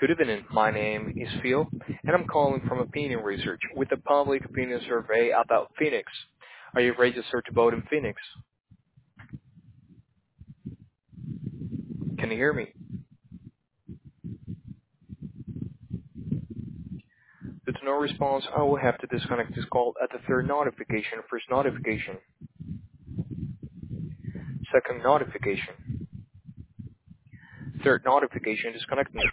Good evening. My name is Phil, and I'm calling from Opinion Research with a public opinion survey about Phoenix. Are you registered to vote in Phoenix? Can you hear me? Due to no response, I will have to disconnect this call at the third notification. First notification, second notification, third notification, disconnecting.